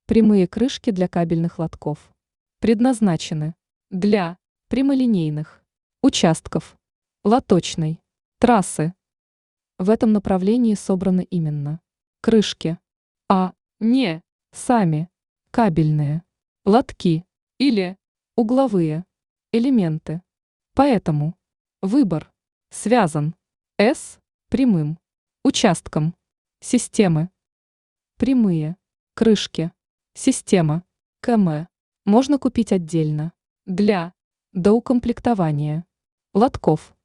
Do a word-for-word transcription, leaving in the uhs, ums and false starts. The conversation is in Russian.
Прямые крышки для кабельных лотков предназначены для прямолинейных участков лоточной трассы. В этом направлении собраны именно крышки, а не сами кабельные лотки или угловые элементы. Поэтому выбор связан с прямым участком системы. Прямые крышки система КМ можно купить отдельно для доукомплектования лотков.